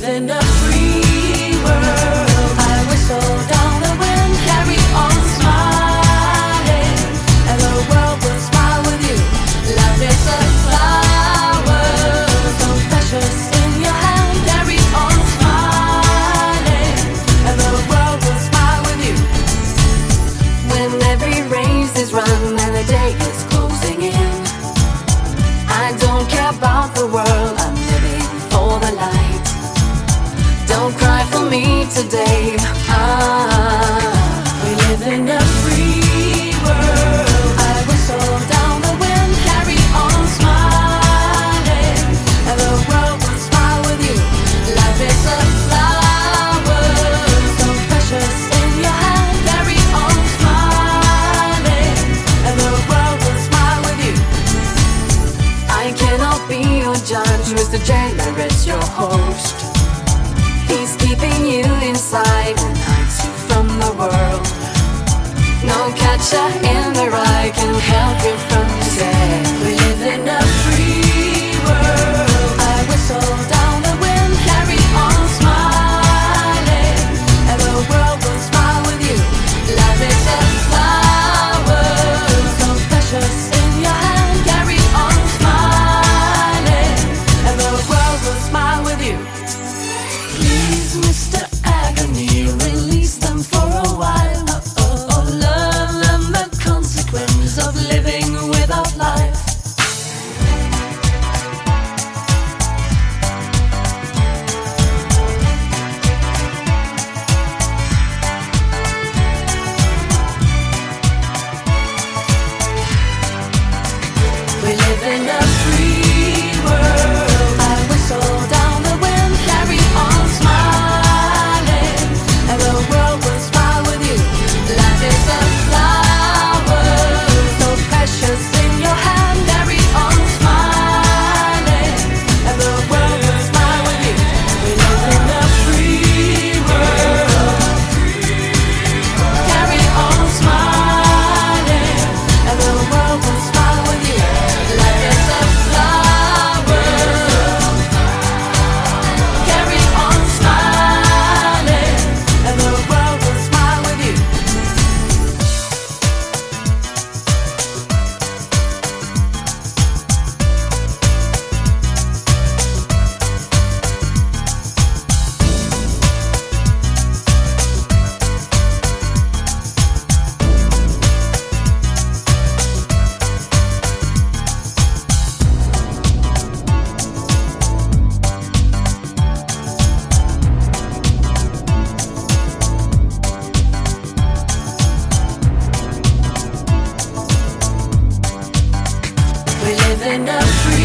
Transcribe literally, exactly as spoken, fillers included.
in a free world. I whistle down the wind, carry on smiling, and the world will smile with you. Love is a flower, so precious in your hand. Carry on smiling, and the world will smile with you. When every race is run and the day is closing in, I don't care about the world, I'm living for the light. Don't cry for me today, ah, we live in a free world. I whistle down the wind, carry on smiling, and the world will smile with you. Life is a flower, so precious in your hand. Carry on smiling, and the world will smile with you. I cannot be your judge, Mister Jailer is your host. He's keeping you inside and hides you from the world. No catcher in the rye can help you from today. We live in a free world. I whistle down the wind, carry on smiling, and the world will smile with you. Love is a flower, so precious in your hand. Carry on smiling, and the world will smile with you. Please, Mister Agony, release them for a while. Oh, oh, oh, learn them the consequence of living without life. We live in a free world. I whistle down the wind, carry on smiling, and the world will smile with you. Life is a flower, so precious in your hand. Carry on smiling, and the world will smile with you. We live in a free world. Carry on smiling, and the world will smile with you. Life is a flower. Carry on smiling, and the world will smile with you. We live in a free